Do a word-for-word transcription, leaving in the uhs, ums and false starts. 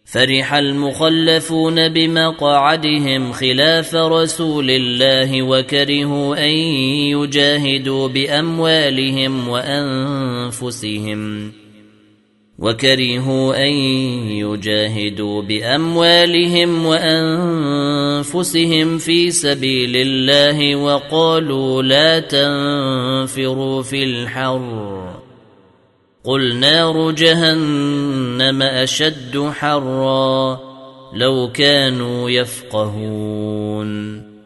فرح المخلفون بمقعدهم خلاف رسول الله وكرهوا أن يجاهدوا بأموالهم وأنفسهم وكرهوا أن يجاهدوا بأموالهم وأنفسهم في سبيل الله وقالوا لا تنفروا في الحر قل نار جهنم أشد حرا لو كانوا يفقهون